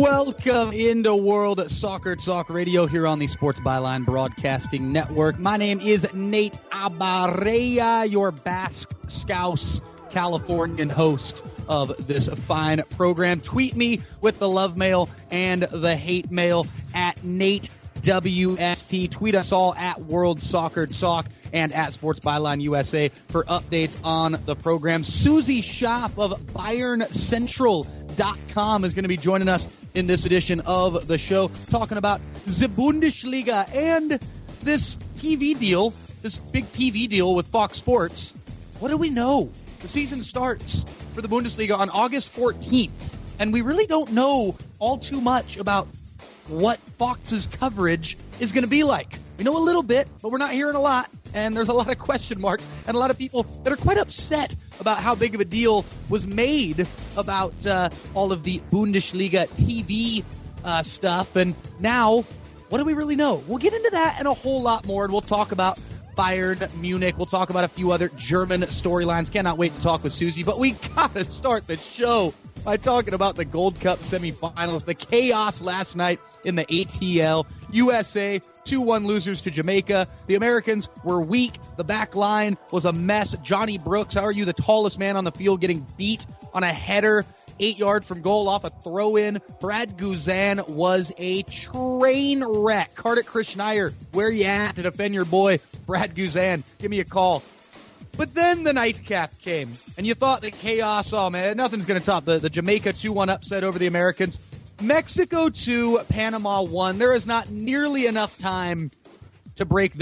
Welcome into World Soccer Talk Radio here on the Sports Byline Broadcasting Network. My name is Nate Abareya, your Basque Scouse Californian host of this fine program. Tweet me with the love mail and the hate mail at NateWST. Tweet us all at World Soccer Talk and at Sports Byline USA for updates on the program. Susie Schaff of BayernCentral.com is going to be joining us in this edition of the show, talking about the Bundesliga and this TV deal, this big TV deal with Fox Sports. What do we know? The season starts for the Bundesliga on August 14th, and we really don't know all too much about what Fox's coverage is going to be like. We know a little bit, but we're not hearing a lot, and there's a lot of question marks and a lot of people that are quite upset about how big of a deal was made about all of the Bundesliga TV stuff. And now, what do we really know? We'll get into that and a whole lot more, and we'll talk about Bayern Munich. We'll talk about a few other German storylines. Cannot wait to talk with Susie, but we got to start the show by talking about the Gold Cup semifinals, the chaos last night in the ATL. USA 2-1 losers to Jamaica. The Americans were weak. The back line was a mess. Johnny Brooks, how are you, the tallest man on the field, getting beat on a header 8 yards from goal off a throw-in. Brad Guzan was a train wreck. Kartik Krishnaiyer, where you at to defend your boy Brad Guzan? Give me a call. But then the nightcap came, and you thought that chaos, oh man, nothing's going to top the Jamaica 2-1 upset over the Americans. Mexico 2, Panama 1. There is not nearly enough time to break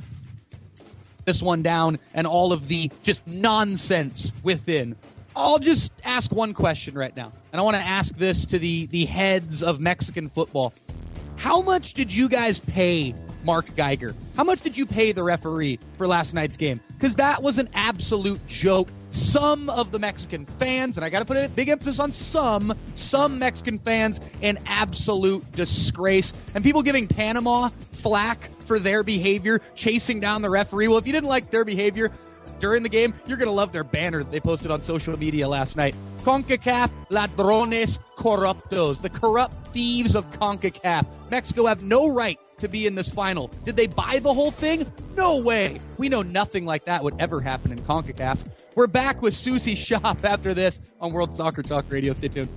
this one down and all of the just nonsense within. I'll just ask one question right now, and I want to ask this to the heads of Mexican football. How much did you guys pay Mark Geiger? How much did you pay the referee for last night's game? Because that was an absolute joke. Some of the Mexican fans, and I got to put a big emphasis on some Mexican fans, an absolute disgrace. And people giving Panama flack for their behavior, chasing down the referee. Well, if you didn't like their behavior during the game, you're going to love their banner that they posted on social media last night. CONCACAF Ladrones Corruptos, the corrupt thieves of CONCACAF. Mexico have no right to be in this final. Did they buy the whole thing? No way. We know nothing like that would ever happen in CONCACAF. We're back with Susie Schaff after this on World Soccer Talk Radio. Stay tuned.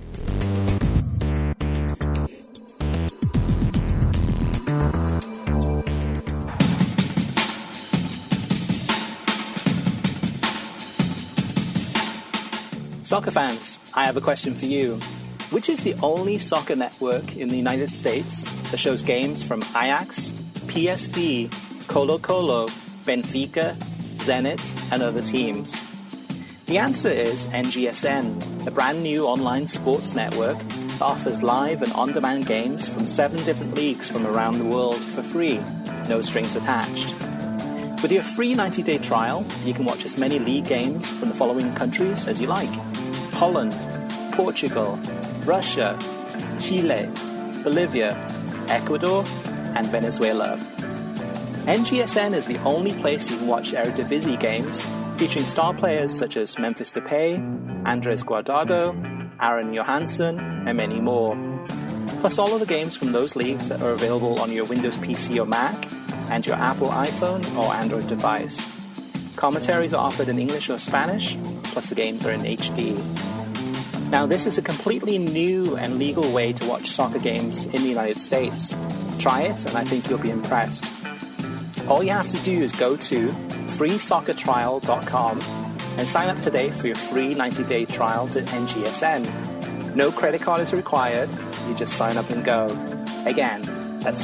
Soccer fans, I have a question for you. Which is the only soccer network in the United States that shows games from Ajax, PSV, Colo-Colo, Benfica, Zenit, and other teams? The answer is NGSN, a brand new online sports network that offers live and on-demand games from 7 different leagues from around the world for free, no strings attached. With your free 90-day trial, you can watch as many league games from the following countries as you like: Holland, Portugal, Russia, Chile, Bolivia, Ecuador, and Venezuela. NGSN is the only place you can watch Eredivisie games featuring star players such as Memphis Depay, Andres Guardado, Aaron Johansson, and many more. Plus all of the games from those leagues that are available on your Windows PC or Mac and your Apple iPhone or Android device. Commentaries are offered in English or Spanish, plus the games are in HD. Now, this is a completely new and legal way to watch soccer games in the United States. Try it, and I think you'll be impressed. All you have to do is go to freesoccertrial.com and sign up today for your free 90-day trial to NGSN. No credit card is required. You just sign up and go. Again, that's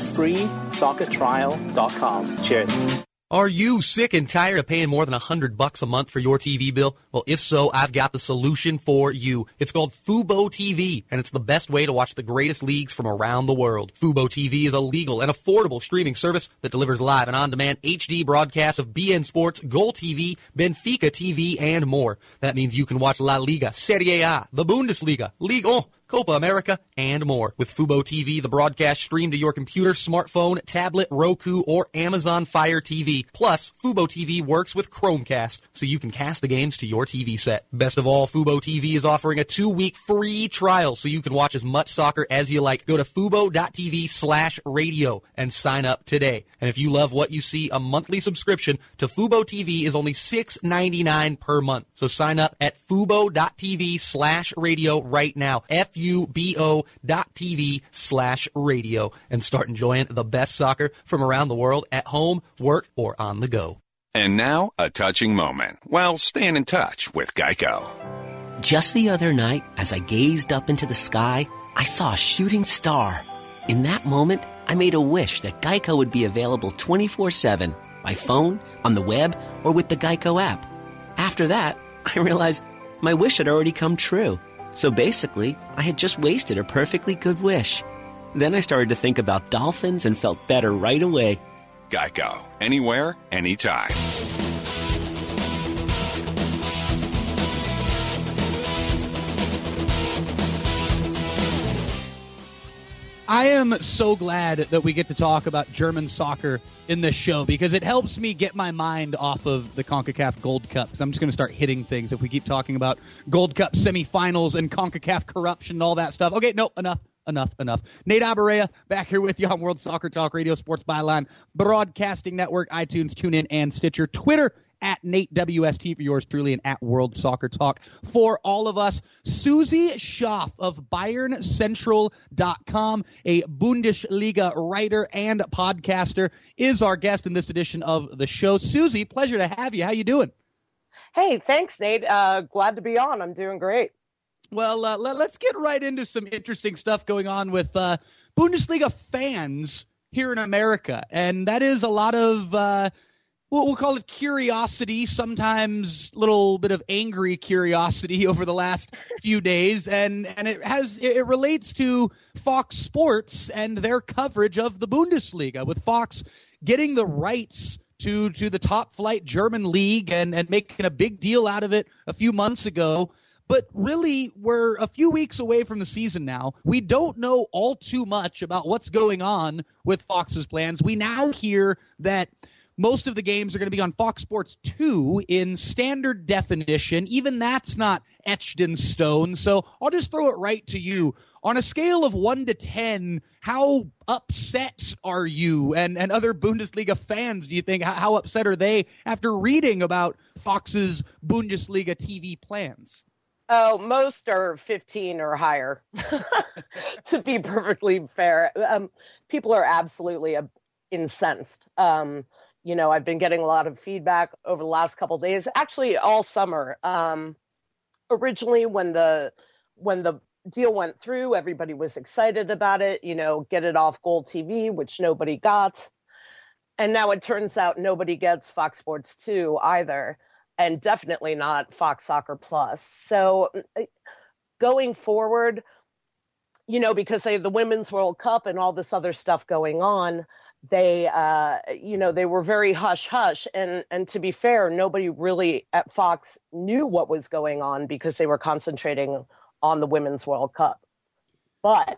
freesoccertrial.com. Cheers. Are you sick and tired of paying more than $100 a month for your TV bill? Well, if so, I've got the solution for you. It's called Fubo TV, and it's the best way to watch the greatest leagues from around the world. Fubo TV is a legal and affordable streaming service that delivers live and on-demand HD broadcasts of BN Sports, Goal TV, Benfica TV, and more. That means you can watch La Liga, Serie A, the Bundesliga, Ligue 1, Copa America, and more. With Fubo TV, the broadcast streamed to your computer, smartphone, tablet, Roku, or Amazon Fire TV. Plus, Fubo TV works with Chromecast, so you can cast the games to your TV set. Best of all, Fubo TV is offering a 2-week free trial, so you can watch as much soccer as you like. Go to fubo.tv/radio and sign up today. And if you love what you see, a monthly subscription to Fubo TV is only $6.99 per month. So sign up at fubo.tv/radio right now. FUBO.tv/radio and start enjoying the best soccer from around the world at home, work, or on the go. And now, a touching moment. Well, staying in touch with Geico. Just the other night, as I gazed up into the sky, I saw a shooting star. In that moment, I made a wish that Geico would be available 24/7, by phone, on the web, or with the Geico app. After that, I realized my wish had already come true. So basically, I had just wasted a perfectly good wish. Then I started to think about dolphins and felt better right away. Geico. Anywhere, anytime. I am so glad that we get to talk about German soccer in this show because it helps me get my mind off of the CONCACAF Gold Cup. Because I'm just going to start hitting things if we keep talking about Gold Cup semifinals and CONCACAF corruption and all that stuff. Okay, no, enough. Nate Abaurrea back here with you on World Soccer Talk Radio, Sports Byline, Broadcasting Network, iTunes, TuneIn, and Stitcher. Twitter at Nate WST for yours truly, and at World Soccer Talk for all of us. Susie Schaff of BayernCentral.com, a Bundesliga writer and podcaster, is our guest in this edition of the show. Susie, pleasure to have you. How you doing? Hey, thanks, Nate. Glad to be on. I'm doing great. Well, let's get right into some interesting stuff going on with Bundesliga fans here in America. And that is a lot of, we'll call it curiosity, sometimes a little bit of angry curiosity over the last few days. And it relates to Fox Sports and their coverage of the Bundesliga, with Fox getting the rights to the top flight German league and making a big deal out of it a few months ago. But really, we're a few weeks away from the season now. We don't know all too much about what's going on with Fox's plans. We now hear that most of the games are going to be on Fox Sports 2 in standard definition. Even that's not etched in stone. So I'll just throw it right to you. On a scale of 1 to 10, how upset are you and other Bundesliga fans, do you think? How upset are they after reading about Fox's Bundesliga TV plans? Oh, most are 15 or higher, to be perfectly fair. People are absolutely incensed. I've been getting a lot of feedback over the last couple of days, actually all summer. Originally, when the deal went through, everybody was excited about it, get it off Gold TV, which nobody got. And now it turns out nobody gets Fox Sports 2 either. And definitely not Fox Soccer Plus. So going forward, because they have the Women's World Cup and all this other stuff going on, they were very hush-hush. And to be fair, nobody really at Fox knew what was going on because they were concentrating on the Women's World Cup. But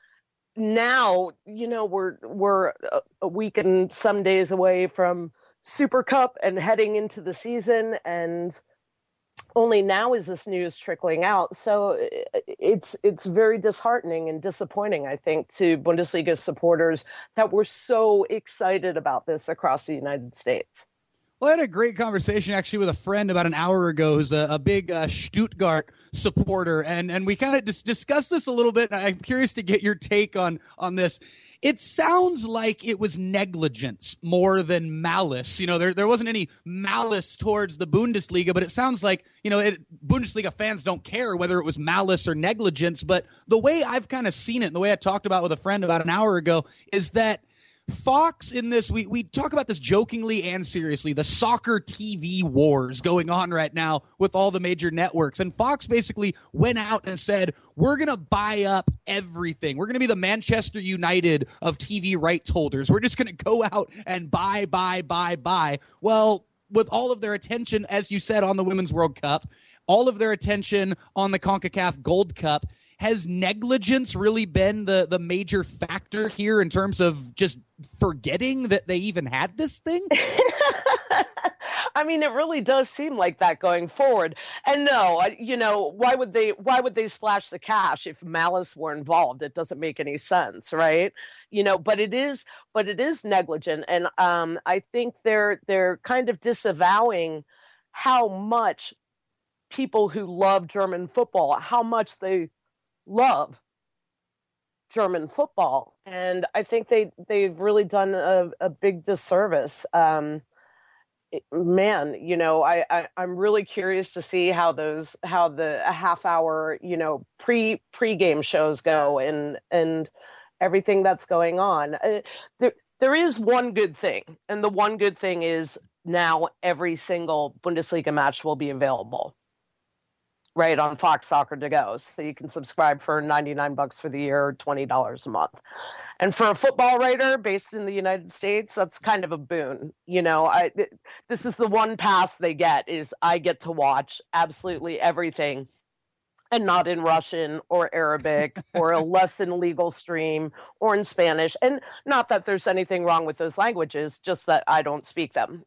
now, we're a week and some days away from Super Cup and heading into the season, and only now is this news trickling out. So it's very disheartening and disappointing, I think, to Bundesliga supporters that were so excited about this across the United States. Well, I had a great conversation actually with a friend about an hour ago who's a big Stuttgart supporter, and we kind of discussed this a little bit. I'm curious to get your take on this. It sounds like it was negligence more than malice. There wasn't any malice towards the Bundesliga, but it sounds like, Bundesliga fans don't care whether it was malice or negligence. But the way I've kind of seen it, and the way I talked about with a friend about an hour ago, is that Fox in this, we talk about this jokingly and seriously, the soccer TV wars going on right now with all the major networks. And Fox basically went out and said, we're going to buy up everything. We're going to be the Manchester United of TV rights holders. We're just going to go out and buy. Well, with all of their attention, as you said, on the Women's World Cup, all of their attention on the CONCACAF Gold Cup, has negligence really been the major factor here in terms of just forgetting that they even had this thing? I mean, it really does seem like that going forward. And no, why would they splash the cash if malice were involved? It doesn't make any sense, right? But it is negligent, and I think they're kind of disavowing how much people who love German football, how much they love German football, and I think they've really done a big disservice. Man, I'm really curious to see how the half hour, pre-game shows go and everything that's going on. There is one good thing, and the one good thing is now every single Bundesliga match will be available right on Fox Soccer to go. So you can subscribe for $99 for the year, or $20 a month. And for a football writer based in the United States, that's kind of a boon. This is the one pass they get, is I get to watch absolutely everything, and not in Russian or Arabic or a less than legal stream or in Spanish. And not that there's anything wrong with those languages, just that I don't speak them,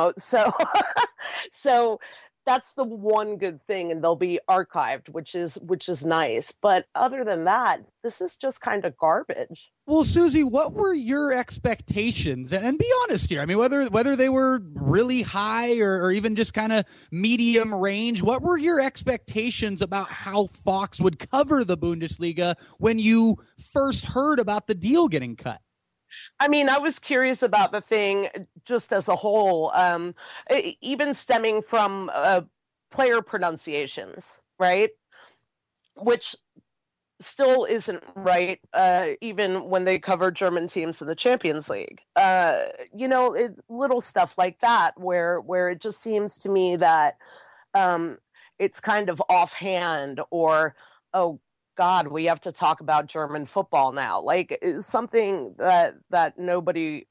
So that's the one good thing, and they'll be archived, which is nice. But other than that, this is just kind of garbage. Well, Susie, what were your expectations? And be honest here. I mean, whether they were really high or even just kind of medium range, what were your expectations about how Fox would cover the Bundesliga when you first heard about the deal getting cut? I mean, I was curious about the thing just as a whole, even stemming from player pronunciations, right? Which still isn't right, even when they cover German teams in the Champions League. Little stuff like that where it just seems to me that it's kind of offhand, or, oh, God, we have to talk about German football now. Like, it's something that nobody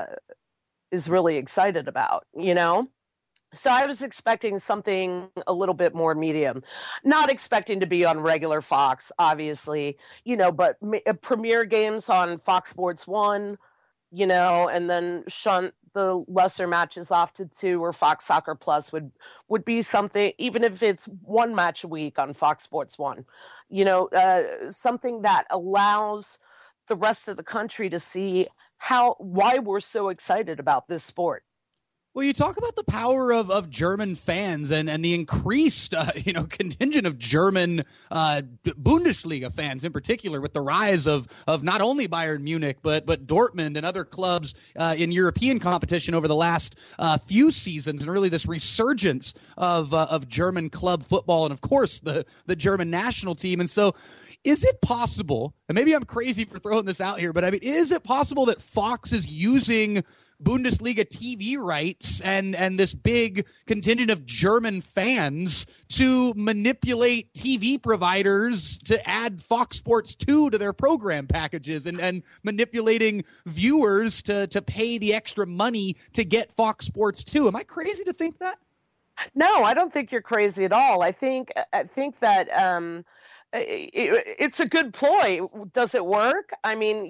is really excited about, So I was expecting something a little bit more medium, not expecting to be on regular Fox, obviously, but premier games on Fox Sports 1, and then shunt the lesser matches off to 2, or Fox Soccer Plus would be something, even if it's one match a week on Fox Sports 1, something that allows the rest of the country to see why we're so excited about this sport. Well, you talk about the power of German fans and the increased, contingent of German Bundesliga fans in particular, with the rise of not only Bayern Munich, but Dortmund and other clubs in European competition over the last few seasons, and really this resurgence of German club football, and of course the German national team. And so, is it possible, and maybe I'm crazy for throwing this out here, but I mean, is it possible that Fox is using Bundesliga TV rights and this big contingent of German fans to manipulate TV providers to add Fox Sports 2 to their program packages, and manipulating viewers to pay the extra money to get Fox Sports 2? Am I crazy to think that? No, I don't think you're crazy at all. I think that it's a good ploy. Does it work? I mean,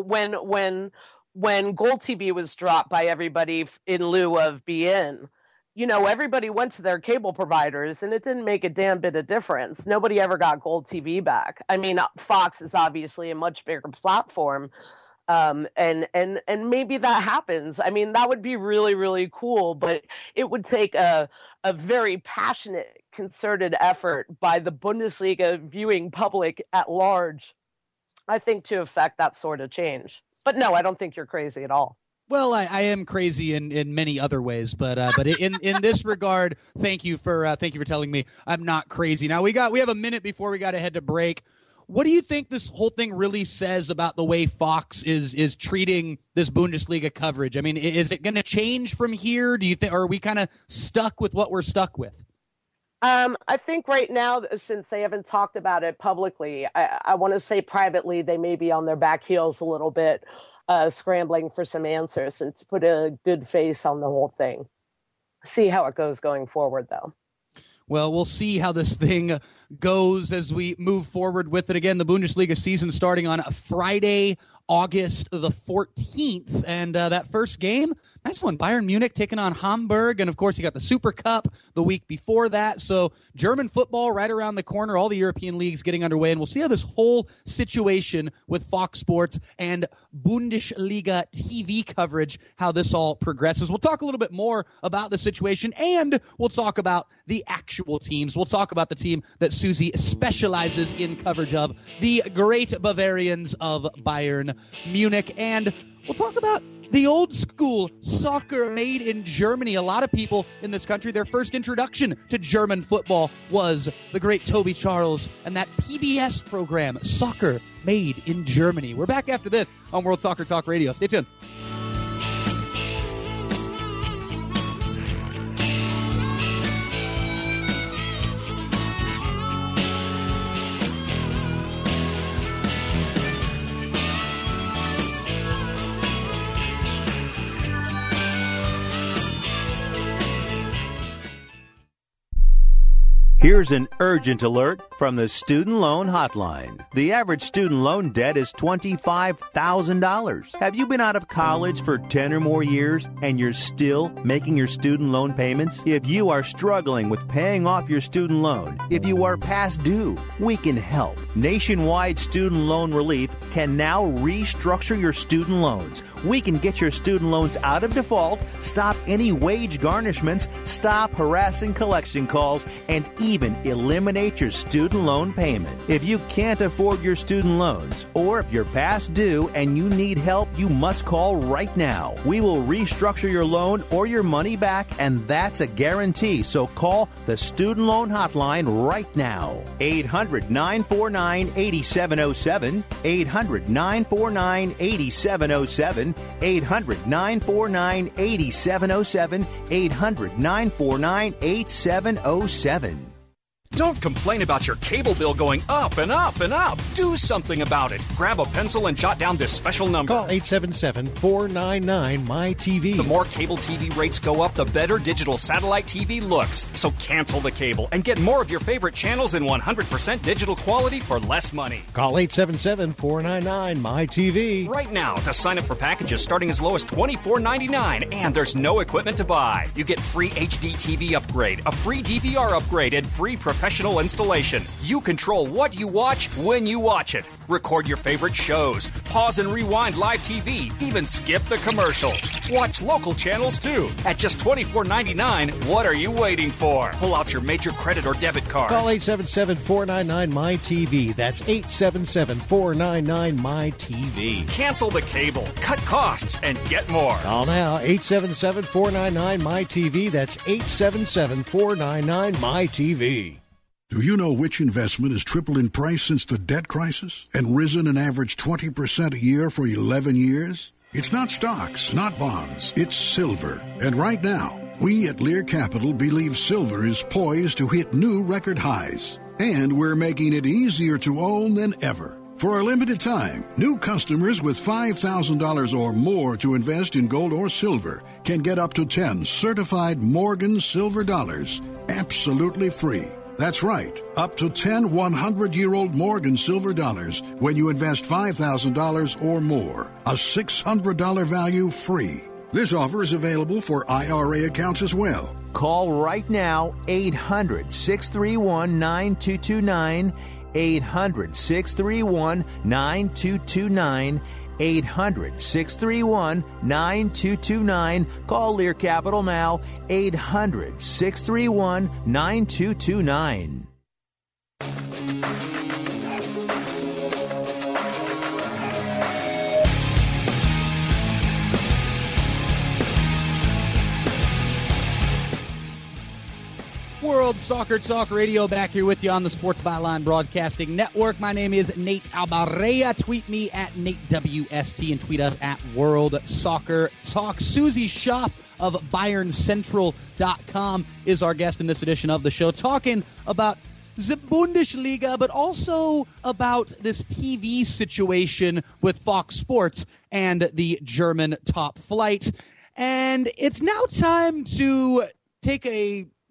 when Gold TV was dropped by everybody in lieu of BN, everybody went to their cable providers, and it didn't make a damn bit of difference. Nobody ever got Gold TV back. I mean, Fox is obviously a much bigger platform, and maybe that happens. I mean, that would be really, really cool, but it would take a very passionate, concerted effort by the Bundesliga viewing public at large, I think, to affect that sort of change. But no, I don't think you're crazy at all. Well, I am crazy in many other ways, but in this regard, thank you for telling me I'm not crazy. Now we have a minute before we got to head to break. What do you think this whole thing really says about the way Fox is treating this Bundesliga coverage? I mean, is it going to change from here? Do you think, or are we kind of stuck with what we're stuck with? I think right now, since they haven't talked about it publicly, I want to say privately they may be on their back heels a little bit, scrambling for some answers and to put a good face on the whole thing. See how it goes going forward, though. Well, we'll see how this thing goes as we move forward with it. Again, the Bundesliga season starting on Friday, August the 14th. And that first game, nice one. Bayern Munich taking on Hamburg. And, of course, you got the Super Cup the week before that. So German football right around the corner, all the European leagues getting underway. And we'll see how this whole situation with Fox Sports and Bundesliga TV coverage, how this all progresses. We'll talk a little bit more about the situation, and we'll talk about the actual teams. We'll talk about the team that Susie specializes in coverage of, the great Bavarians of Bayern Munich. And we'll talk about the old school soccer made in Germany. A lot of people in this country, their first introduction to German football was the great Toby Charles and that PBS program, Soccer Made in Germany. We're back after this on World Soccer Talk Radio. Stay tuned. Here's an urgent alert from the Student Loan Hotline. The average student loan debt is $25,000. Have you been out of college for 10 or more years and you're still making your student loan payments? If you are struggling with paying off your student loan, if you are past due, we can help. Nationwide Student Loan Relief can now restructure your student loans. We can get your student loans out of default, stop any wage garnishments, stop harassing collection calls, and even eliminate your student loan payment. If you can't afford your student loans, or if you're past due and you need help, you must call right now. We will restructure your loan or your money back, and that's a guarantee. So call the Student Loan Hotline right now. 800-949-8707. 800-949-8707. 800-949-8707. 800-949-8707. Don't complain about your cable bill going up and up and up. Do something about it. Grab a pencil and jot down this special number. Call 877-499-MY-TV. The more cable TV rates go up, the better digital satellite TV looks. So cancel the cable and get more of your favorite channels in 100% digital quality for less money. Call 877-499-MY-TV. Right now to sign up for packages starting as low as $24.99, and there's no equipment to buy. You get free HD TV upgrade, a free DVR upgrade, and free professional installation. You control what you watch when you watch it. Record your favorite shows. Pause and rewind live TV. Even skip the commercials. Watch local channels too. At just $24.99, what are you waiting for? Pull out your major credit or debit card. Call 877-499-MY-TV. That's 877-499-MY-TV. Cancel the cable. Cut costs and get more. Call now. 877-499-MY-TV. That's 877-499-MY-TV. Do you know which investment has tripled in price since the debt crisis and risen an average 20% a year for 11 years? It's not stocks, not bonds, it's silver. And right now, we at Lear Capital believe silver is poised to hit new record highs. And we're making it easier to own than ever. For a limited time, new customers with $5,000 or more to invest in gold or silver can get up to 10 certified Morgan silver dollars absolutely free. That's right, up to 10 100-year-old Morgan silver dollars when you invest $5,000 or more. A $600 value free. This offer is available for IRA accounts as well. Call right now, 800-631-9229. 800-631-9229. 800-631-9229. Call Lear Capital now, 800-631-9229. World Soccer Talk Radio, back here with you on the Sports Byline Broadcasting Network. My name is Nate Albarrea. Tweet me at NateWST and tweet us at World Soccer Talk. Susie Schaff of BayernCentral.com is our guest in this edition of the show, talking about the Bundesliga, but also about this TV situation with Fox Sports and the German top flight. And it's now time to take a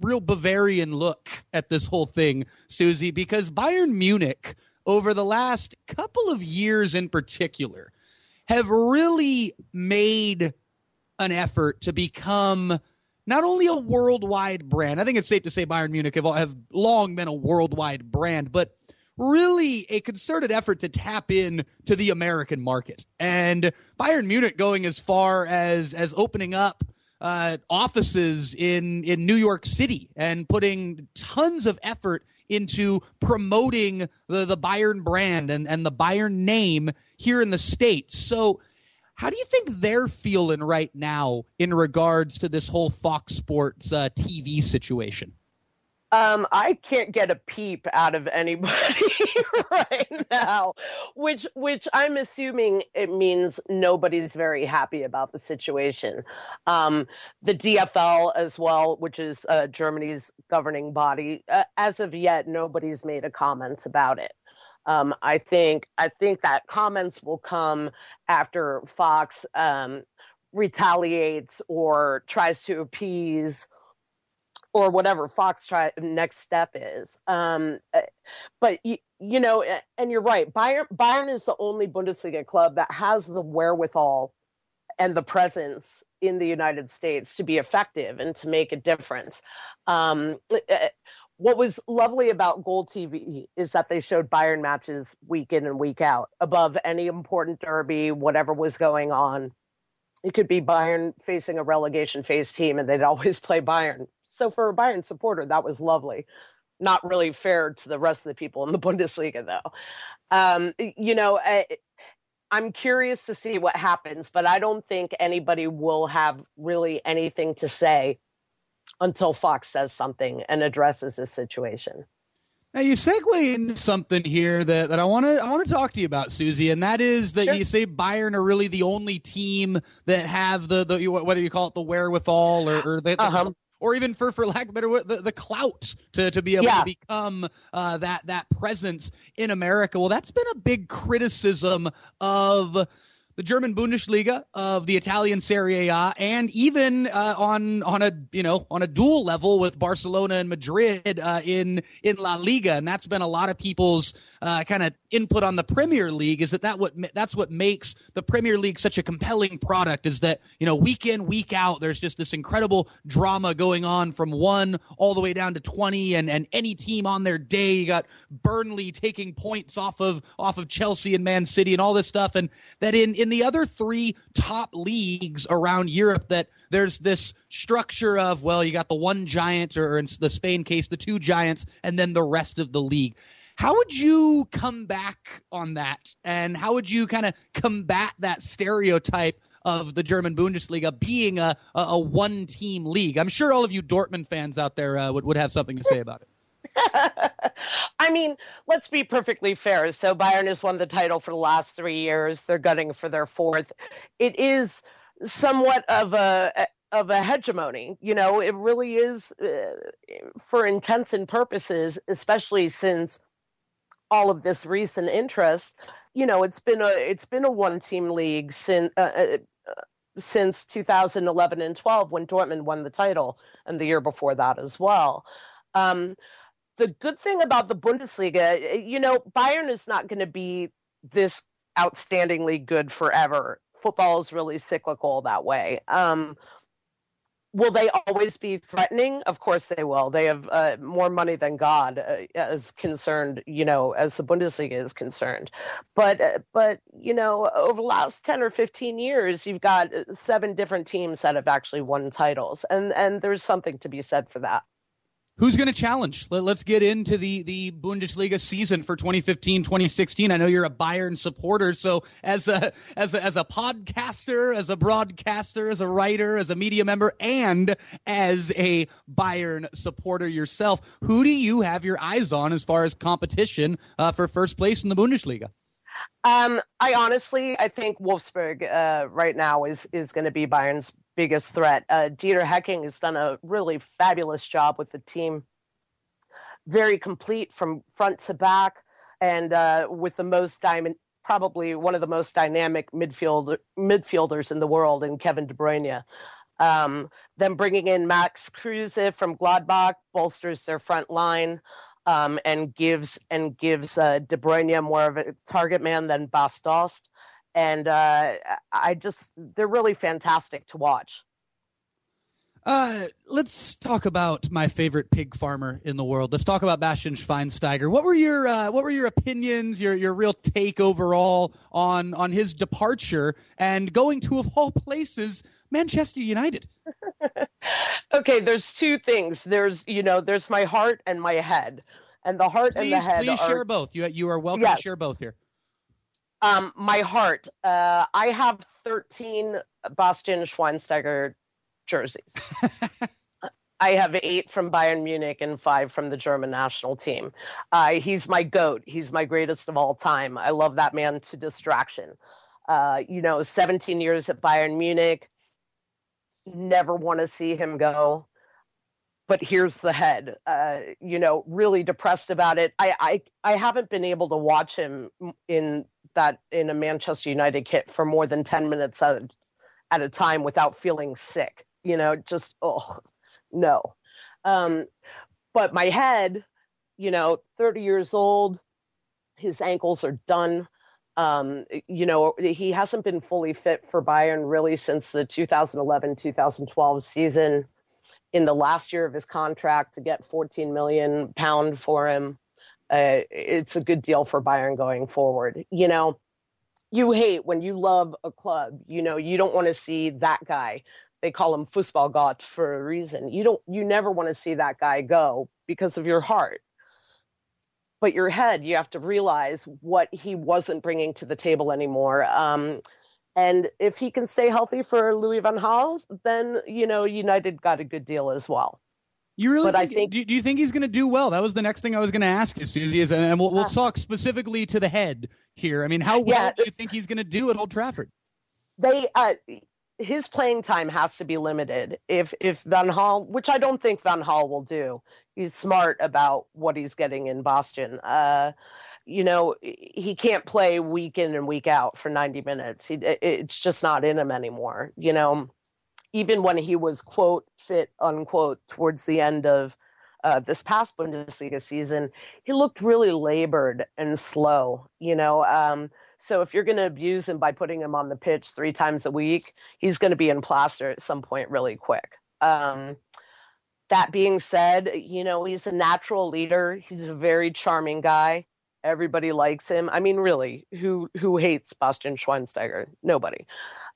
real Bavarian look at this whole thing, Susie, because Bayern Munich, over the last couple of years in particular, have really made an effort to become not only a worldwide brand. I think it's safe to say Bayern Munich have long been a worldwide brand, but really a concerted effort to tap in to the American market. And Bayern Munich going as far as opening up offices in New York City and putting tons of effort into promoting the Bayern brand and the Bayern name here in the States. So how do you think they're feeling right now in regards to this whole Fox Sports TV situation? I can't get a peep out of anybody right now, which I'm assuming it means nobody's very happy about the situation. The DFL as well, which is Germany's governing body, as of yet, nobody's made a comment about it. I think that comments will come after Fox retaliates or tries to appease or whatever Fox next step is. But you know, and you're right. Bayern is the only Bundesliga club that has the wherewithal and the presence in the United States to be effective and to make a difference. What was lovely about Gold TV is that they showed Bayern matches week in and week out above any important derby, whatever was going on. It could be Bayern facing a relegation phase team and they'd always play Bayern. So for a Bayern supporter, that was lovely. Not really fair to the rest of the people in the Bundesliga, though. You know, I'm curious to see what happens, but I don't think anybody will have really anything to say until Fox says something and addresses this situation. Now you segue into something here that I want to talk to you about, Susie, and that is that you say Bayern are really the only team that have the whether you call it the wherewithal or even for lack of better word, the clout to be able to become that presence in America. Well, that's been a big criticism of the German Bundesliga, of the Italian Serie A, and even on a dual level with Barcelona and Madrid in La Liga, and that's been a lot of people's kind of input on the Premier League. Is that's what makes the Premier League such a compelling product? Is that, you know, week in, week out, there's just this incredible drama going on from 1 all the way down to 20, and any team on their day. You got Burnley taking points off of Chelsea and Man City and all this stuff, and that in the other 3 top leagues around Europe, that there's this structure of, well, you got the one giant, or in the Spain case, the 2 giants, and then the rest of the league. How would you come back on that? And how would you kind of combat that stereotype of the German Bundesliga being a one-team league? I'm sure all of you Dortmund fans out there would have something to say about it. I mean, let's be perfectly fair. So Bayern has won the title for the last 3 years. They're gunning for their 4th. It is somewhat of a hegemony. You know, it really is for intents and purposes, especially since all of this recent interest. You know, it's been a one-team league since 2011 and 12 when Dortmund won the title, and the year before that as well. The good thing about the Bundesliga, you know, Bayern is not going to be this outstandingly good forever. Football is really cyclical that way. Will they always be threatening? Of course they will. They have more money than God as concerned, you know, as the Bundesliga is concerned. But you know, over the last 10 or 15 years, you've got 7 different teams that have actually won titles. And there's something to be said for that. Who's going to challenge? Let's get into the Bundesliga season for 2015-2016. I know you're a Bayern supporter, so as a podcaster, as a broadcaster, as a writer, as a media member, and as a Bayern supporter yourself, who do you have your eyes on as far as competition for first place in the Bundesliga? I think Wolfsburg right now is going to be Bayern's biggest threat. Dieter Hecking has done a really fabulous job with the team. Very complete from front to back, and with probably one of the most dynamic midfielders in the world in Kevin De Bruyne. Then bringing in Max Kruse from Gladbach bolsters their front line, and gives De Bruyne more of a target man than Bas Dost. And they're really fantastic to watch. Let's talk about my favorite pig farmer in the world. Let's talk about Bastian Schweinsteiger. What were your opinions, your real take overall on his departure and going to, of all places, Manchester United? Okay, there's two things. There's my heart and my head. And the heart and the head please share both. You are welcome to share both here. My heart. I have 13 Bastian Schweinsteiger jerseys. I have 8 from Bayern Munich and 5 from the German national team. He's my GOAT. He's my greatest of all time. I love that man to distraction. 17 years at Bayern Munich. Never want to see him go. But here's the head, really depressed about it. I haven't been able to watch him in a Manchester United kit for more than 10 minutes at a time without feeling sick. No. But my head, 30 years old, his ankles are done. He hasn't been fully fit for Bayern really since the 2011-2012 season. In the last year of his contract, to get £14 million for him, it's a good deal for Bayern going forward. You hate when you love a club, you don't want to see that guy. They call him Fußballgott for a reason. You never want to see that guy go because of your heart. But your head, you have to realize what he wasn't bringing to the table anymore. And if he can stay healthy for Louis van Gaal, then, United got a good deal as well. You really do you think he's going to do well? That was the next thing I was going to ask you, Susie, and we'll talk specifically to the head here. I mean, how well do you think he's going to do at Old Trafford? His playing time has to be limited. If Van Gaal, which I don't think Van Gaal will do, he's smart about what he's getting in Bastian. He can't play week in and week out for 90 minutes. It's just not in him anymore. Even when he was, quote, fit, unquote, towards the end of this past Bundesliga season, he looked really labored and slow, So if you're going to abuse him by putting him on the pitch 3 times a week, he's going to be in plaster at some point really quick. That being said, he's a natural leader. He's a very charming guy. Everybody likes him. I mean, really, who hates Bastian Schweinsteiger? Nobody.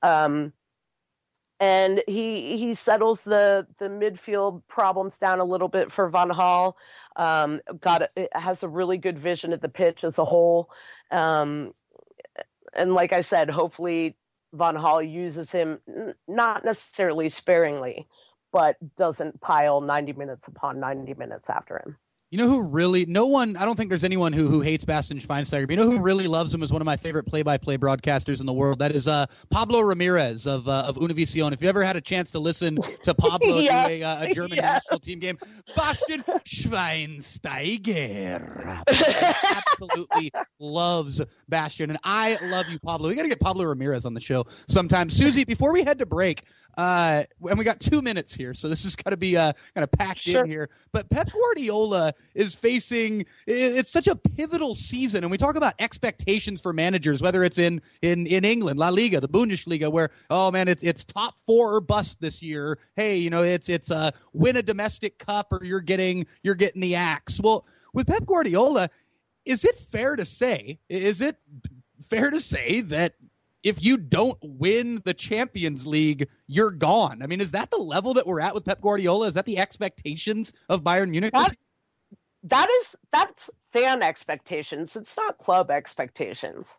And he settles the midfield problems down a little bit for Van Gaal. Has a really good vision of the pitch as a whole. And like I said, hopefully Van Gaal uses him not necessarily sparingly, but doesn't pile 90 minutes upon 90 minutes after him. You know who really, I don't think there's anyone who hates Bastian Schweinsteiger, but you know who really loves him is one of my favorite play-by-play broadcasters in the world. That is Pablo Ramirez of Univision. If you ever had a chance to listen to Pablo do a German national team game, Bastian Schweinsteiger absolutely loves Bastian, and I love you, Pablo. We got to get Pablo Ramirez on the show sometime. Susie, before we head to break, and we got 2 minutes here, so this has got to be kind of packed in here. But Pep Guardiola is facing it's such a pivotal season, and we talk about expectations for managers, whether it's in England, La Liga, the Bundesliga, where it's top 4 or bust this year. Hey, it's win a domestic cup or you're getting the axe. Well, with Pep Guardiola, is it fair to say that if you don't win the Champions League, you're gone? I mean, is that the level that we're at with Pep Guardiola? Is that the expectations of Bayern Munich? That's fan expectations. It's not club expectations.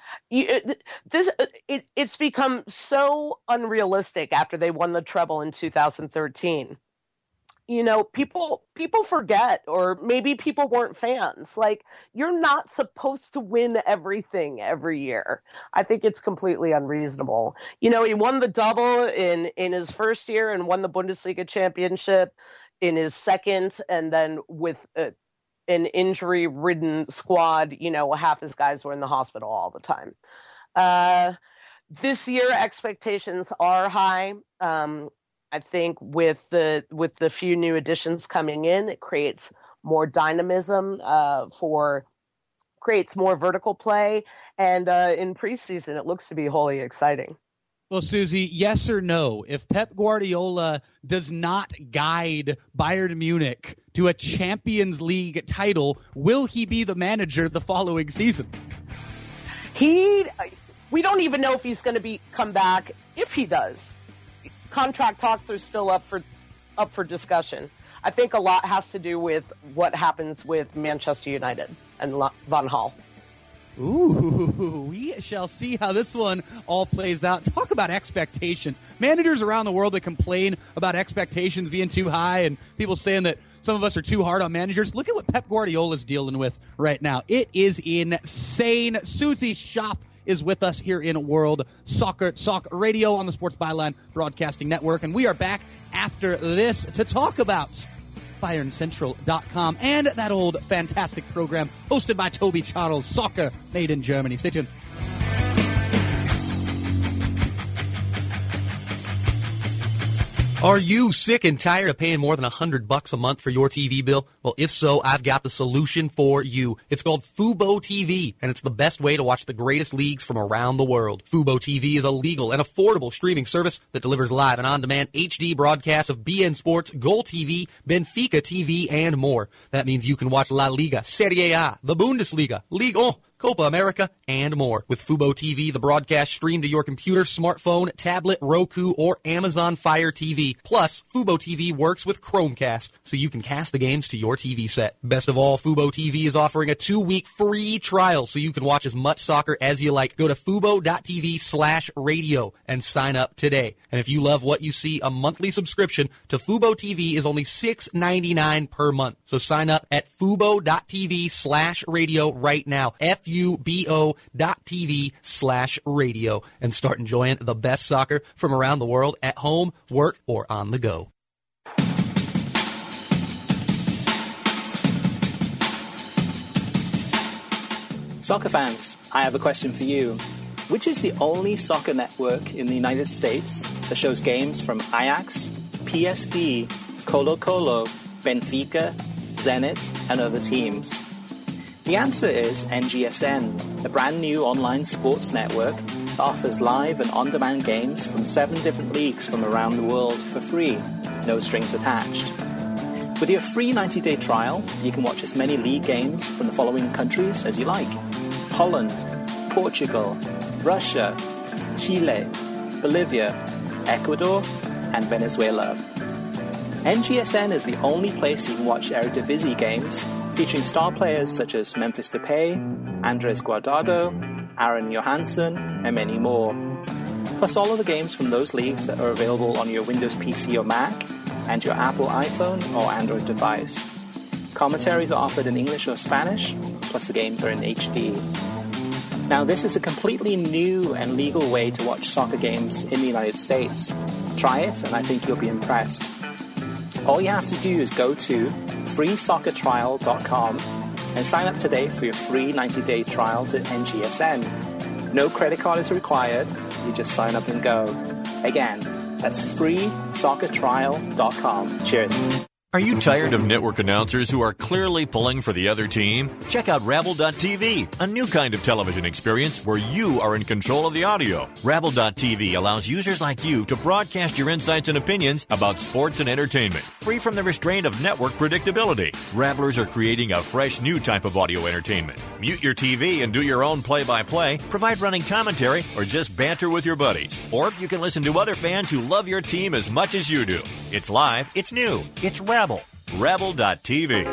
It's become so unrealistic after they won the treble in 2013. People forget, or maybe people weren't fans. Like, you're not supposed to win everything every year. I think it's completely unreasonable. He won the double in his first year and won the Bundesliga championship in his second, and then with an injury-ridden squad, half his guys were in the hospital all the time. This year, expectations are high. I think with the few new additions coming in, it creates more dynamism, creates more vertical play, and in preseason, it looks to be wholly exciting. Well, Susie, yes or no? If Pep Guardiola does not guide Bayern Munich to a Champions League title, will he be the manager the following season? We don't even know if he's going to come back if he does. Contract talks are still up for discussion. I think a lot has to do with what happens with Manchester United and Van Gaal. Ooh, we shall see how this one all plays out. Talk about expectations. Managers around the world that complain about expectations being too high and people saying that some of us are too hard on managers. Look at what Pep Guardiola's dealing with right now. It is insane. Susie Shop is with us here in World Soccer Talk Radio on the Sports Byline Broadcasting Network. And we are back after this to talk about BayernCentral.com and that old fantastic program hosted by Toby Charles, Soccer Made in Germany. Stay tuned. Are you sick and tired of paying more than $100 a month for your TV bill? Well, if so, I've got the solution for you. It's called Fubo TV, and it's the best way to watch the greatest leagues from around the world. Fubo TV is a legal and affordable streaming service that delivers live and on-demand HD broadcasts of BN Sports, Goal TV, Benfica TV, and more. That means you can watch La Liga, Serie A, the Bundesliga, Ligue 1, Copa America, and more. With Fubo TV, the broadcast streamed to your computer, smartphone, tablet, Roku, or Amazon Fire TV. Plus, Fubo TV works with Chromecast, so you can cast the games to your TV set. Best of all, Fubo TV is offering a 2-week free trial, so you can watch as much soccer as you like. Go to fubo.tv/radio and sign up today. And if you love what you see, a monthly subscription to Fubo TV is only $6.99 per month. So sign up at fubo.tv/radio right now. FUBO.tv/radio and start enjoying the best soccer from around the world at home, work, or on the go. Soccer fans, I have a question for you. Which is the only soccer network in the United States that shows games from Ajax, PSV, Colo-Colo, Benfica, Zenit, and other teams? The answer is NGSN, a brand new online sports network that offers live and on-demand games from 7 different leagues from around the world for free, no strings attached. With your free 90-day trial, you can watch as many league games from the following countries as you like: Holland, Portugal, Russia, Chile, Bolivia, Ecuador, and Venezuela. NGSN is the only place you can watch Eredivisie games, featuring star players such as Memphis Depay, Andres Guardado, Aaron Johansson, and many more. Plus all of the games from those leagues that are available on your Windows PC or Mac, and your Apple iPhone or Android device. Commentaries are offered in English or Spanish, plus the games are in HD. Now, this is a completely new and legal way to watch soccer games in the United States. Try it, and I think you'll be impressed. All you have to do is go to freesoccertrial.com and sign up today for your free 90-day trial to NGSN. No credit card is required. You just sign up and go. Again, that's freesoccertrial.com. Cheers. Are you tired of network announcers who are clearly pulling for the other team? Check out Rabble.tv, a new kind of television experience where you are in control of the audio. Rabble.tv allows users like you to broadcast your insights and opinions about sports and entertainment, free from the restraint of network predictability. Rabblers are creating a fresh new type of audio entertainment. Mute your TV and do your own play-by-play, provide running commentary, or just banter with your buddies. Or you can listen to other fans who love your team as much as you do. It's live, it's new, it's Rabble. Rabble.tv.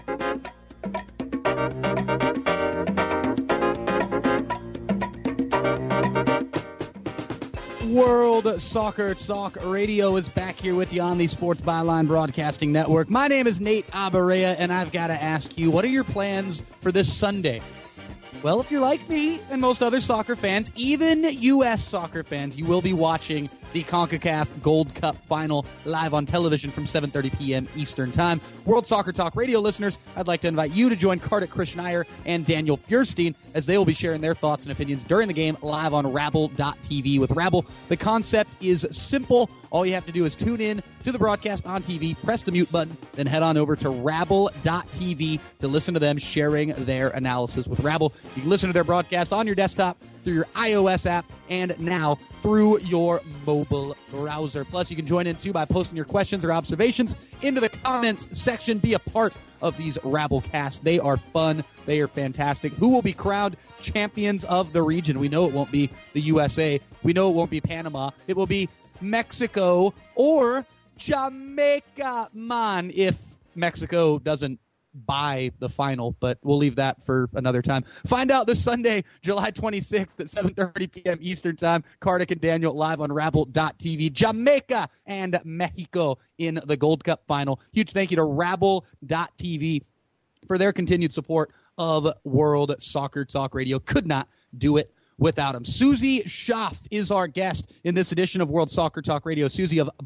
World Soccer Talk Radio is back here with you on the Sports Byline Broadcasting Network. My name is Nate Abarea, and I've got to ask you, what are your plans for this Sunday? Well, if you're like me and most other soccer fans, even U.S. soccer fans, you will be watching the CONCACAF Gold Cup Final live on television from 7:30 p.m. Eastern Time. World Soccer Talk Radio listeners, I'd like to invite you to join Kartik Krishnaiyer and Daniel Feuerstein as they will be sharing their thoughts and opinions during the game live on Rabble.tv. With Rabble, the concept is simple. All you have to do is tune in to the broadcast on TV, press the mute button, then head on over to Rabble.tv to listen to them sharing their analysis. With Rabble, you can listen to their broadcast on your desktop, through your iOS app, and now through your mobile browser. Plus, you can join in, too, by posting your questions or observations into the comments section. Be a part of these Rabblecasts. They are fun. They are fantastic. Who will be crowned champions of the region? We know it won't be the USA. We know it won't be Panama. It will be Mexico or Jamaica, man, if Mexico doesn't buy the final, but we'll leave that for another time. Find out this Sunday, July 26th at 7:30 p.m. Eastern Time. Kartik and Daniel live on Rabble.tv. Jamaica and Mexico in the Gold Cup Final. Huge thank you to Rabble.tv for their continued support of World Soccer Talk Radio. Could not do it without him. Susie Schaff is our guest in this edition of World Soccer Talk Radio. Susie of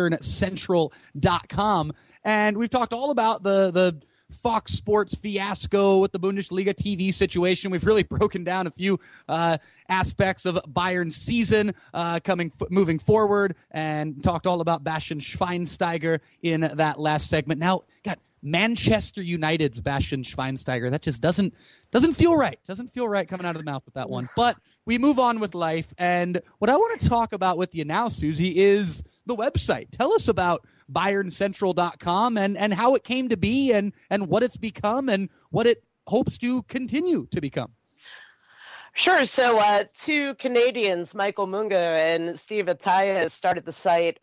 BayernCentral.com. And we've talked all about the Fox Sports fiasco with the Bundesliga TV situation. We've really broken down a few aspects of Bayern's season moving forward and talked all about Bastian Schweinsteiger in that last segment. Now, God, Manchester United's Bastian Schweinsteiger. That just doesn't feel right. Doesn't feel right coming out of the mouth with that one. But we move on with life. And what I want to talk about with you now, Susie, is the website. Tell us about BayernCentral.com and how it came to be and what it's become and what it hopes to continue to become. Sure. So two Canadians, Michael Munga and Steve Ataya, started the site,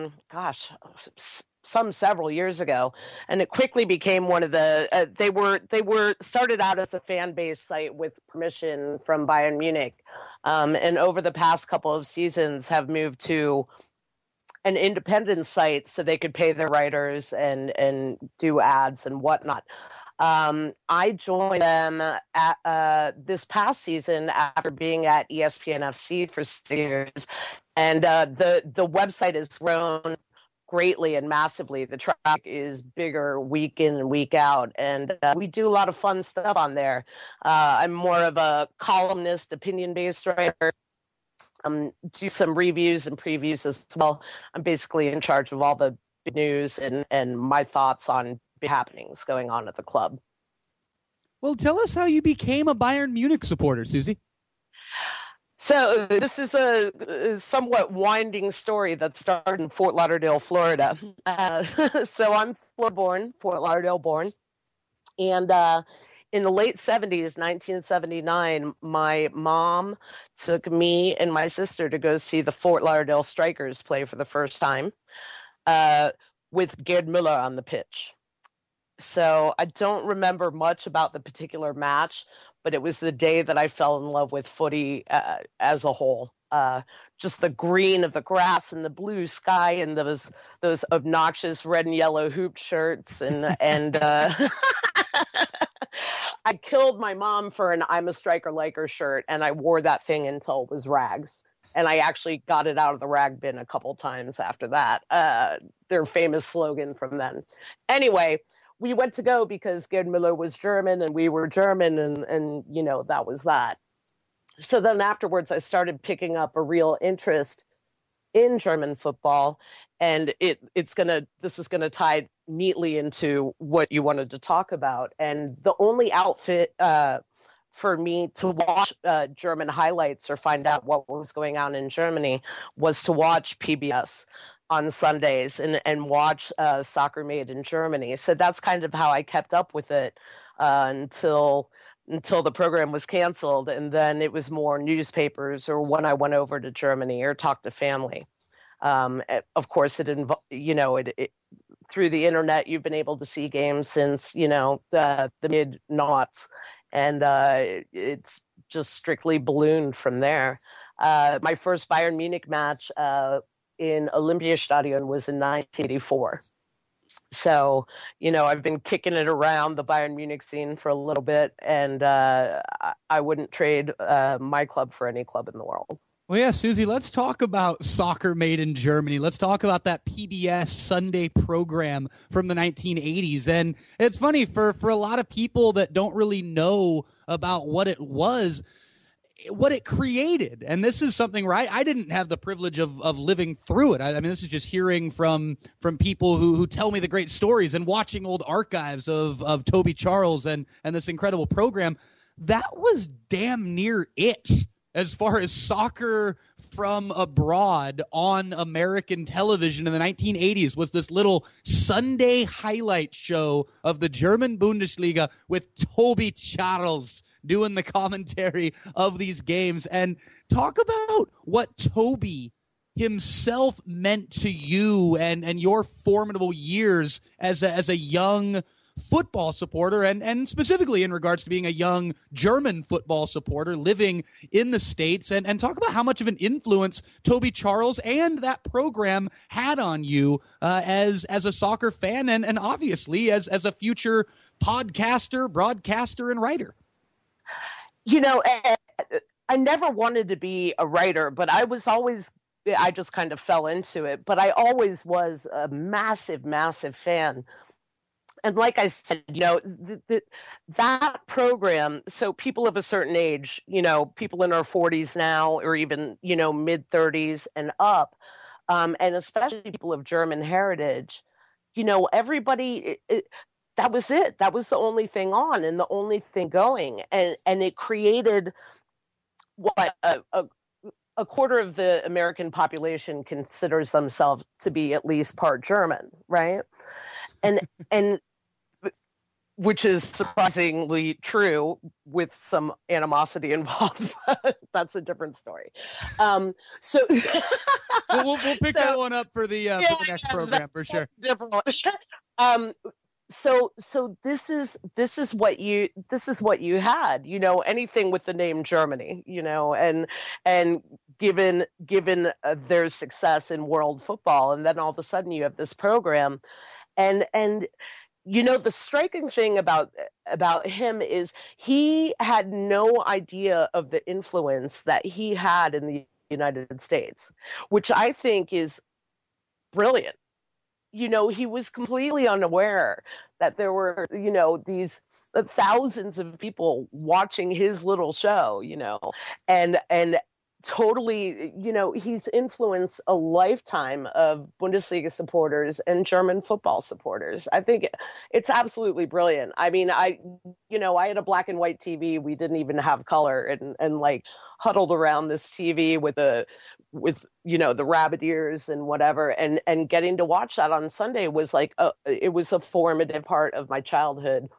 several years ago, and it quickly became one of the they were started out as a fan-based site with permission from Bayern Munich, and over the past couple of seasons have moved to an independent site so they could pay their writers and do ads and whatnot. I joined them at this past season after being at ESPN FC for 6 years, and the website has grown greatly and massively. The traffic is bigger week in and week out, and we do a lot of fun stuff on there. I'm more of a columnist, opinion-based writer. Do some reviews and previews as well. I'm basically in charge of all the big news and my thoughts on big happenings going on at the club. Well, tell us how you became a Bayern Munich supporter, Susie. So this is a somewhat winding story that started in Fort Lauderdale, Florida. So I'm Florida-born, Fort Lauderdale born. And in the late 70s, 1979, my mom took me and my sister to go see the Fort Lauderdale Strikers play for the first time with Gerd Müller on the pitch. So I don't remember much about the particular match, but it was the day that I fell in love with footy as a whole. Just the green of the grass and the blue sky and those obnoxious red and yellow hoop shirts and I killed my mom for an I'm a Striker Liker shirt, and I wore that thing until it was rags. And I actually got it out of the rag bin a couple times after that. Their famous slogan from then. Anyway, we went to go because Gerd Müller was German and we were German, and you know, that was that. So then afterwards, I started picking up a real interest in German football, and this is gonna tie neatly into what you wanted to talk about. And the only outfit for me to watch German highlights or find out what was going on in Germany was to watch PBS on Sundays and watch Soccer Made in Germany. So that's kind of how I kept up with it until the program was canceled. And then it was more newspapers or when I went over to Germany or talked to family. Of course, it through the internet, you've been able to see games since, the mid-noughts. And it's just strictly ballooned from there. My first Bayern Munich match in Olympiastadion was in 1984. So, I've been kicking it around the Bayern Munich scene for a little bit, and I wouldn't trade my club for any club in the world. Well, yeah, Susie, let's talk about Soccer Made in Germany. Let's talk about that PBS Sunday program from the 1980s. And it's funny, for a lot of people that don't really know about what it was, what it created. And this is something, right? I didn't have the privilege of living through it. I mean, this is just hearing from people who tell me the great stories and watching old archives of Toby Charles and this incredible program. That was damn near it as far as soccer from abroad on American television in the 1980s. Was this little Sunday highlight show of the German Bundesliga with Toby Charles doing the commentary of these games. And talk about what Toby himself meant to you and your formidable years as a young football supporter, and specifically in regards to being a young German football supporter living in the States, and talk about how much of an influence Toby Charles and that program had on you as a soccer fan, and obviously as a future podcaster, broadcaster, and writer. You know, I never wanted to be a writer, but I just kind of fell into it. But I always was a massive, massive fan. And like I said, you know, that program, so people of a certain age, you know, people in our 40s now, or even, you know, mid-30s and up, and especially people of German heritage, you know, everybody, that was it. That was the only thing on and the only thing going. And it created what a quarter of the American population considers themselves to be at least part German, right? And which is surprisingly true with some animosity involved. That's a different story. So we'll pick that one up for the next program for sure. Different one. So this is what you had, you know, anything with the name Germany, you know, and given their success in world football, and then all of a sudden you have this program, and you know, the striking thing about him is he had no idea of the influence that he had in the United States, which I think is brilliant. You know, he was completely unaware that there were, you know, these thousands of people watching his little show, you know, and totally, you know, he's influenced a lifetime of Bundesliga supporters and German football supporters. I think it's absolutely brilliant. I mean, I had a black and white TV. We didn't even have color, and like huddled around this TV with you know, the rabbit ears and whatever, and getting to watch that on Sunday was like it was a formative part of my childhood,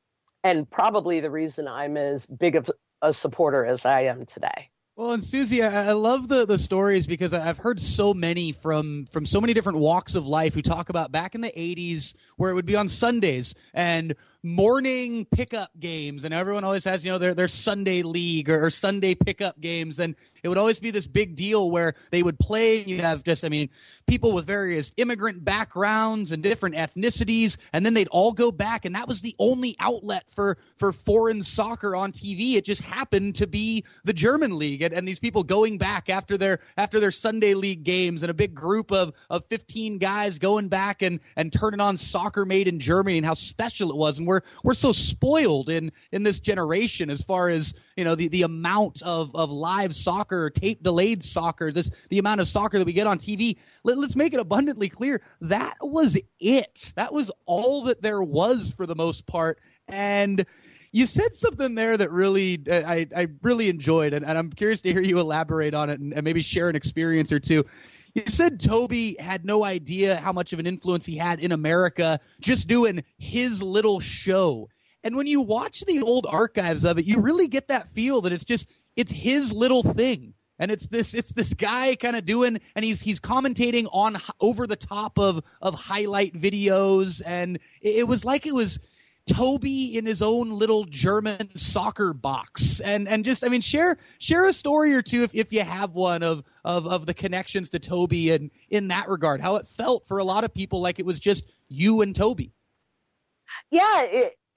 and probably the reason I'm as big of a supporter as I am today. Well, and Susie, I love the stories, because I've heard so many from so many different walks of life who talk about back in the 80s where it would be on Sundays and morning pickup games, and everyone always has, you know, their Sunday league or Sunday pickup games, and it would always be this big deal where they would play. You'd have people with various immigrant backgrounds and different ethnicities, and then they'd all go back, and that was the only outlet for foreign soccer on TV. It just happened to be the German league, and these people going back after their Sunday league games, and a big group of 15 guys going back and turning on Soccer Made in Germany, and how special it was. And we're so spoiled in this generation as far as, you know, the amount of live soccer, tape delayed soccer, the amount of soccer that we get on TV. Let's make it abundantly clear, that was it. That was all that there was for the most part. And you said something there that really I really enjoyed, and I'm curious to hear you elaborate on it and maybe share an experience or two. You said Toby had no idea how much of an influence he had in America just doing his little show. And when you watch the old archives of it, you really get that feel that it's his little thing. And it's this guy kind of doing, and he's commentating on over the top of highlight videos. And it was like it was Toby in his own little German soccer box, and just, I mean, share a story or two if you have one of the connections to Toby, and in that regard, how it felt for a lot of people like it was just you and Toby. Yeah,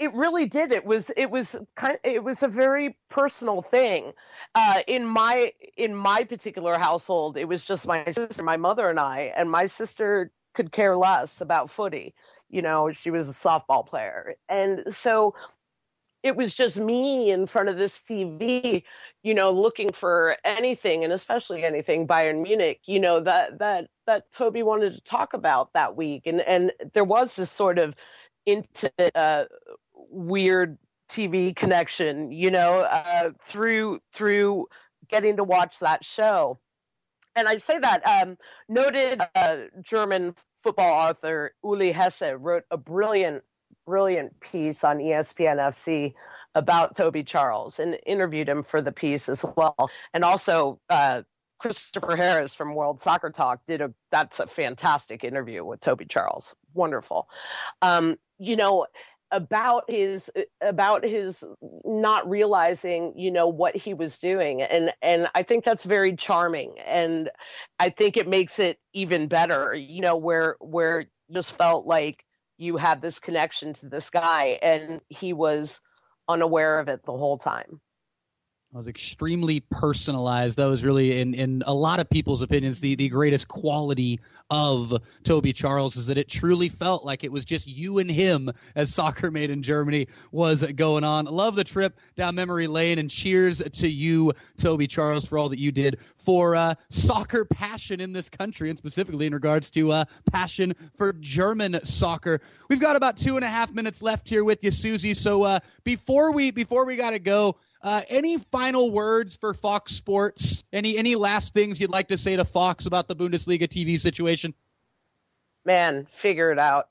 It really did. It was a very personal thing. In my particular household, it was just my sister, my mother, and I. And my sister could care less about footy. You know, she was a softball player, and so it was just me in front of this TV, you know, looking for anything, and especially anything Bayern Munich, you know, that Toby wanted to talk about that week. And there was this sort of intimate, weird TV connection, you know, through getting to watch that show. And I say that noted German football author Uli Hesse wrote a brilliant piece on ESPN FC about Toby Charles and interviewed him for the piece as well. And also Christopher Harris from World Soccer Talk that's a fantastic interview with Toby Charles. Wonderful. You know, about his not realizing, you know, what he was doing. And I think that's very charming. And I think it makes it even better, you know, where you just felt like you had this connection to this guy and he was unaware of it the whole time. It was extremely personalized. That was really, in a lot of people's opinions, the greatest quality of Toby Charles, is that it truly felt like it was just you and him as Soccer Made in Germany was going on. Love the trip down memory lane, and cheers to you, Toby Charles, for all that you did for soccer passion in this country, and specifically in regards to passion for German soccer. We've got about 2.5 minutes left here with you, Susie. So before we got to go, any final words for Fox Sports? Any last things you'd like to say to Fox about the Bundesliga TV situation? Man, figure it out.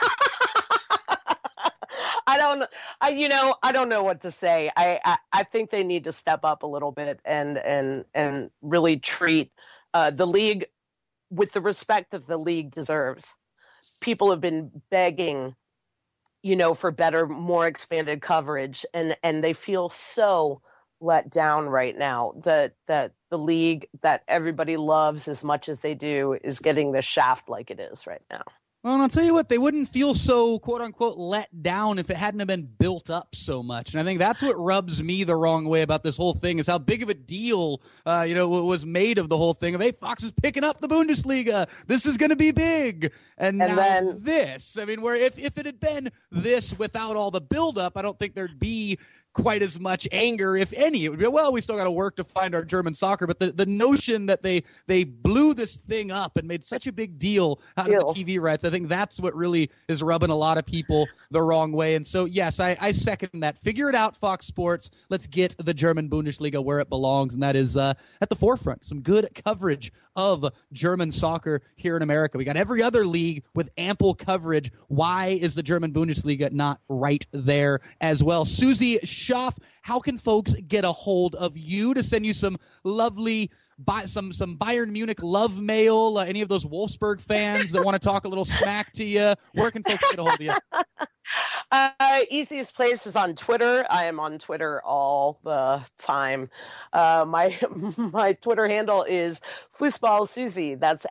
I don't know what to say. I think they need to step up a little bit and really treat the league with the respect that the league deserves. People have been begging, you know, for better, more expanded coverage, and they feel so let down right now that the league that everybody loves as much as they do is getting the shaft like it is right now. Well, and I'll tell you what, they wouldn't feel so, quote-unquote, let down if it hadn't have been built up so much. And I think that's what rubs me the wrong way about this whole thing, is how big of a deal, was made of the whole thing of, hey, Fox is picking up the Bundesliga. This is going to be big. And now then this. I mean, where if it had been this without all the buildup, I don't think there'd be quite as much anger, if any. It would be, well, we still got to work to find our German soccer. But the notion that they blew this thing up and made such a big deal out of the TV rights, I think that's what really is rubbing a lot of people the wrong way. And so, yes, I second that. Figure it out, Fox Sports. Let's get the German Bundesliga where it belongs, and that is at the forefront. Some good coverage of German soccer here in America. We got every other league with ample coverage. Why is the German Bundesliga not right there as well? Susie Schaff, how can folks get a hold of you to send you some lovely some Bayern Munich love mail? Any of those Wolfsburg fans that want to talk a little smack to you? Where can folks get a hold of you? Easiest place is on Twitter. I am on Twitter all the time. My Twitter handle is Fußball Susie. That's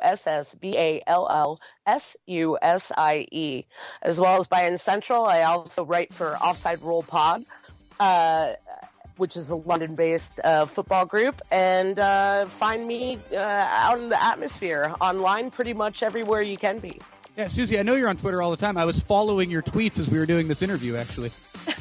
FUSSBALLSUSIE. As well as Bayern Central. I also write for Offside Rule Pod, which is a London-based football group, and find me out in the atmosphere online pretty much everywhere you can be. Yeah, Susie, I know you're on Twitter all the time. I was following your tweets as we were doing this interview, actually.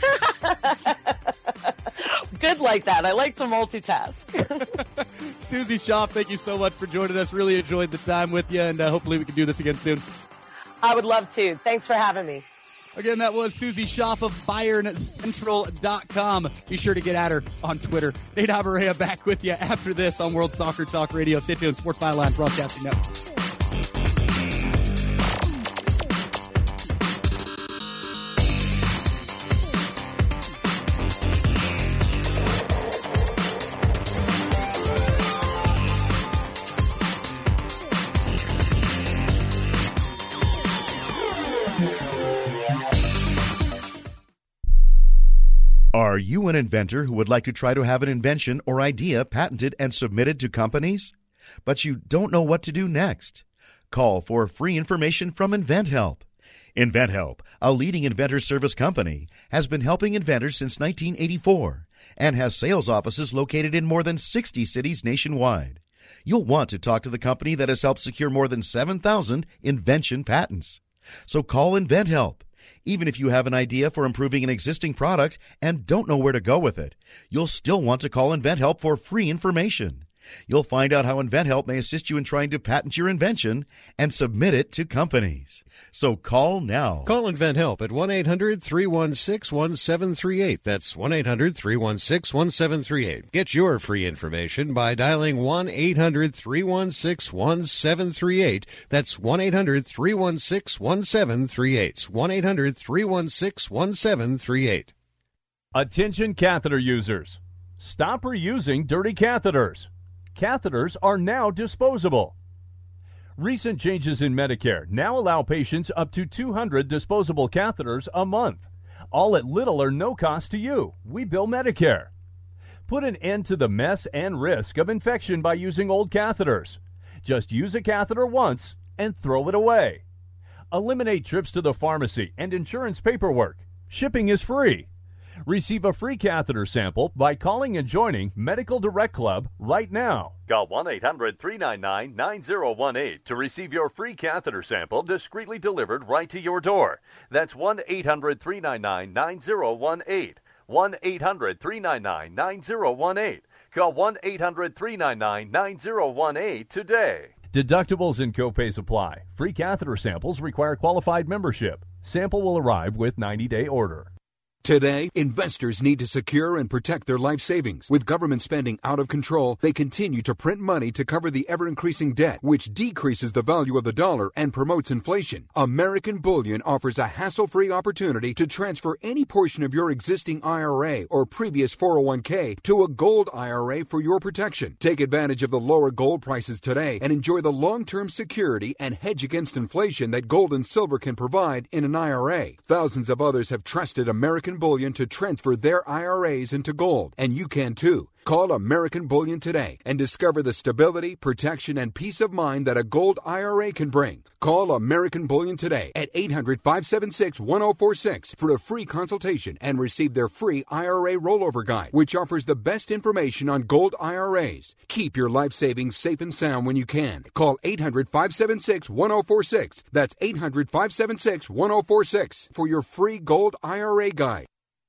Good like that. I like to multitask. Susie Schaff, thank you so much for joining us. Really enjoyed the time with you, and hopefully we can do this again soon. I would love to. Thanks for having me. Again, that was Susie Schaff of BayernCentral.com. Be sure to get at her on Twitter. Nate Abaurrea back with you after this on World Soccer Talk Radio. Stay tuned. Sports Byline Broadcasting Network. Are you an inventor who would like to try to have an invention or idea patented and submitted to companies, but you don't know what to do next? Call for free information from InventHelp. InventHelp, a leading inventor service company, has been helping inventors since 1984 and has sales offices located in more than 60 cities nationwide. You'll want to talk to the company that has helped secure more than 7,000 invention patents. So call InventHelp. Even if you have an idea for improving an existing product and don't know where to go with it, you'll still want to call InventHelp for free information. You'll find out how InventHelp may assist you in trying to patent your invention and submit it to companies. So call now. Call InventHelp at 1-800-316-1738. That's 1-800-316-1738. Get your free information by dialing 1-800-316-1738. That's 1-800-316-1738. 1-800-316-1738. Attention catheter users. Stop reusing dirty catheters. Catheters are now disposable. Recent changes in Medicare now allow patients up to 200 disposable catheters a month, all at little or no cost to you. We bill Medicare. Put an end to the mess and risk of infection by using old catheters. Just use a catheter once and throw it away. Eliminate trips to the pharmacy and insurance paperwork. Shipping is free. Receive a free catheter sample by calling and joining Medical Direct Club right now. Call 1-800-399-9018 to receive your free catheter sample discreetly delivered right to your door. That's 1-800-399-9018. 1-800-399-9018. Call 1-800-399-9018 today. Deductibles and copays apply. Free catheter samples require qualified membership. Sample will arrive with 90-day order. Today, investors need to secure and protect their life savings. With government spending out of control, they continue to print money to cover the ever-increasing debt, which decreases the value of the dollar and promotes inflation. American Bullion offers a hassle-free opportunity to transfer any portion of your existing IRA or previous 401k to a gold IRA for your protection. Take advantage of the lower gold prices today and enjoy the long-term security and hedge against inflation that gold and silver can provide in an IRA. Thousands of others have trusted American Bullion to transfer their IRAs into gold, and you can too. Call American Bullion today and discover the stability, protection, and peace of mind that a gold IRA can bring. Call American Bullion today at 800-576-1046 for a free consultation and receive their free IRA rollover guide, which offers the best information on gold IRAs. Keep your life savings safe and sound when you can. Call 800-576-1046. That's 800-576-1046 for your free gold IRA guide.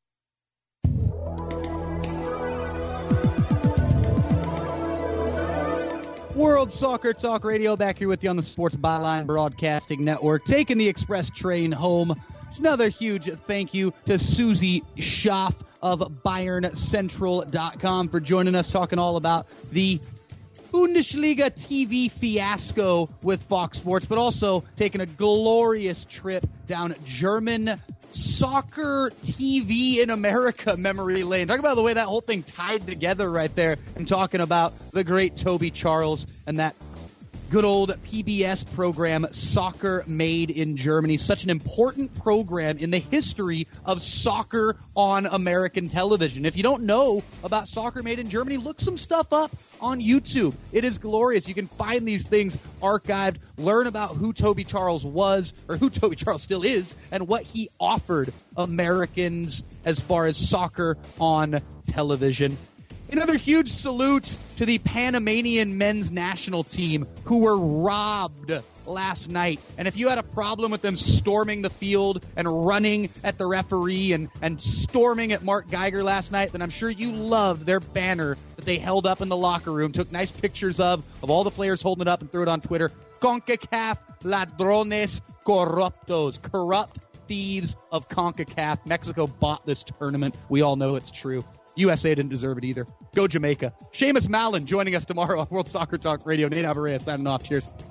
World Soccer Talk Radio back here with you on the Sports Byline Broadcasting Network, taking the express train home. Another huge thank you to Susie Schaff of BayernCentral.com for joining us, talking all about the Bundesliga TV fiasco with Fox Sports, but also taking a glorious trip down German soccer TV in America memory lane. Talk about the way that whole thing tied together right there, and talking about the great Toby Charles and that good old PBS program, Soccer Made in Germany. Such an important program in the history of soccer on American television. If you don't know about Soccer Made in Germany, look some stuff up on YouTube. It is glorious. You can find these things archived, learn about who Toby Charles was, or who Toby Charles still is, and what he offered Americans as far as soccer on television. Another huge salute to the Panamanian men's national team, who were robbed last night. And if you had a problem with them storming the field and running at the referee and storming at Mark Geiger last night, then I'm sure you loved their banner that they held up in the locker room, took nice pictures of all the players holding it up and threw it on Twitter. CONCACAF ladrones corruptos, corrupt thieves of CONCACAF. Mexico bought this tournament. We all know it's true. USA didn't deserve it either. Go Jamaica. Seamus Mallon joining us tomorrow on World Soccer Talk Radio. Nate Alvarez signing off. Cheers.